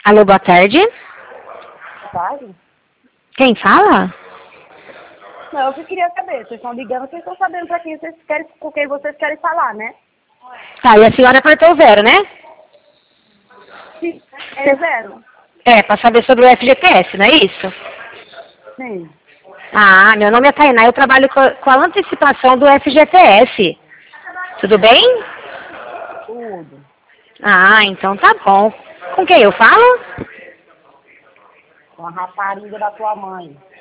Alô, boa tarde. Sabe? Quem fala? Não, eu que queria saber. Vocês estão ligando, vocês estão sabendo pra quem vocês querem, com quem vocês querem falar, né? Tá, e a senhora apertou o 0, né? Sim. É zero? É, pra saber sobre o FGTS, não é isso? Sim. Ah, meu nome é Tainá, eu trabalho com a antecipação do FGTS. Tudo bem? Tudo. Ah, então tá bom. Com quem eu falo? Com a rapariga da tua mãe.